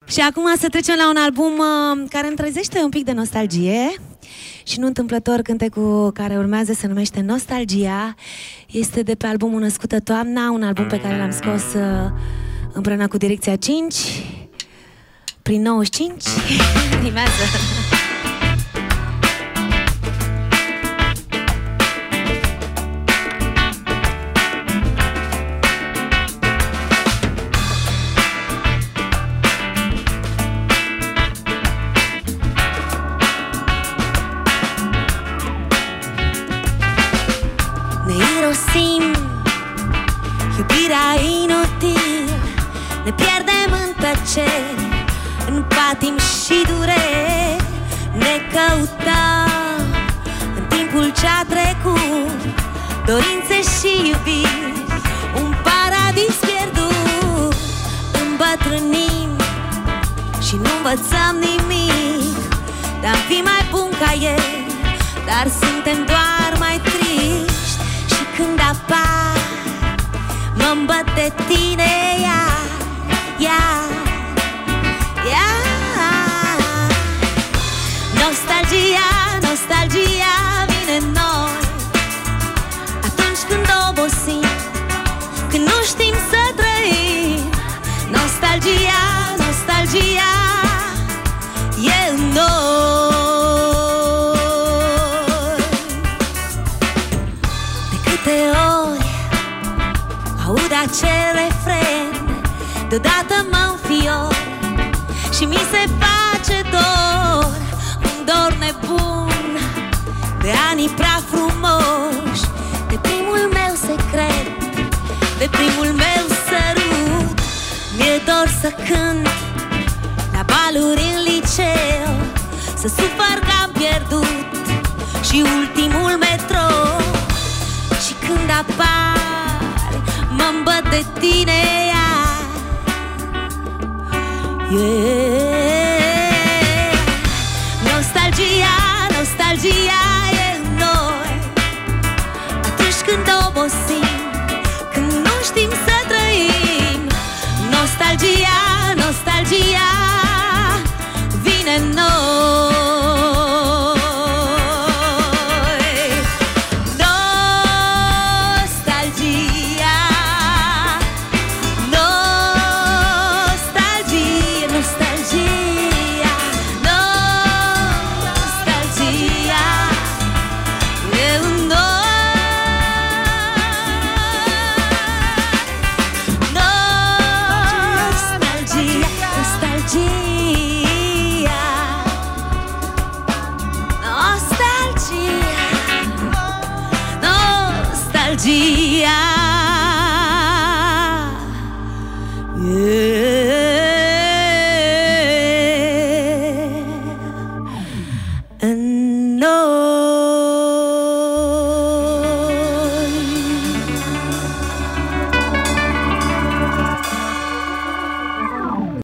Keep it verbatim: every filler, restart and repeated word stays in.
Și acum să trecem la un album uh, care îmi trezește un pic de nostalgie. Și nu întâmplător, cântecul care urmează se numește Nostalgia. Este de pe albumul Născută Toamna, un album pe care l-am scos uh, împreună cu Direcția cinci prin nouăzeci și cinci. Rimează. Ne irosim, iubirea inutil, ne pierdem în tăceri, în patim și dureri. Ne căutăm în timpul ce-a trecut, dorințe și iubiri, un paradis pierdut. Îmbătrânim și nu învățăm nimic, de-am fi mai bun ca ei, dar suntem doar mai triști. Și când apar, mă-mi băt de tine iar, iar, iar. Nostalgia, nostalgia vine în noi atunci când obosim, când nu știm să trăim. Nostalgia, nostalgia e în noi. Aud acel refren, deodată mă înfior și mi se face dor, un dor nebun de anii prea frumoși, de primul meu secret, de primul meu sărut. Mi-e dor să cânt la baluri în liceu, să sufăr că am pierdut și ultimul metrou. Și când apar, mă-mi băt de tine iar, yeah. Nostalgia, nostalgia e în noi atunci când obosim, când nu știm să trăim. Nostalgia, nostalgia vine în noi. Nostalgia.